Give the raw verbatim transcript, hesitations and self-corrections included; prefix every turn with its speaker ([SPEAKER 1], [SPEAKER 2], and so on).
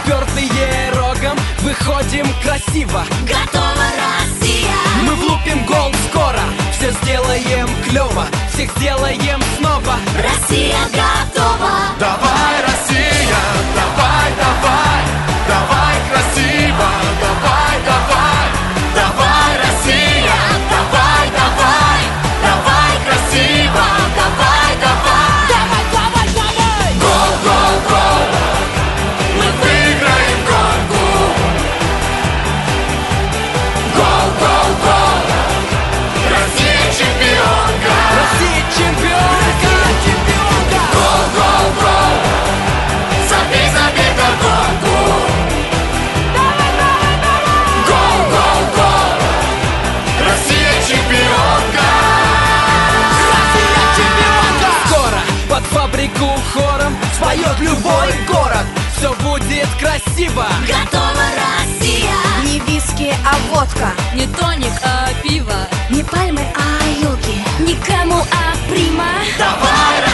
[SPEAKER 1] упертые рогом, выходим красиво.
[SPEAKER 2] Готова Россия!
[SPEAKER 1] Мы влупим гол скоро, все сделаем клево, всех сделаем снова.
[SPEAKER 2] Россия готова!
[SPEAKER 3] Давай, Россия, давай, давай, давай красиво, давай, давай, давай, Россия, давай, давай, давай красиво, давай, давай,
[SPEAKER 2] Давай, давай, давай!
[SPEAKER 3] гол, гол, гол, мы выиграем гонку. Гол, гол, гол, Россия чемпионка.
[SPEAKER 1] Россия чемпионка! Чемпионка!
[SPEAKER 3] Гол, гол, гол, забей, забей вдогонку. Гол, гол, гол, Россия чемпионка.
[SPEAKER 1] Россия чемпионка! Скоро под фабрику хором споет любой город. Все будет красиво.
[SPEAKER 2] Готова Россия!
[SPEAKER 4] Не виски, а водка.
[SPEAKER 2] Не тоник, а пиво.
[SPEAKER 4] Не пальмы, а юги.
[SPEAKER 2] Никому, а прима.
[SPEAKER 3] Давай,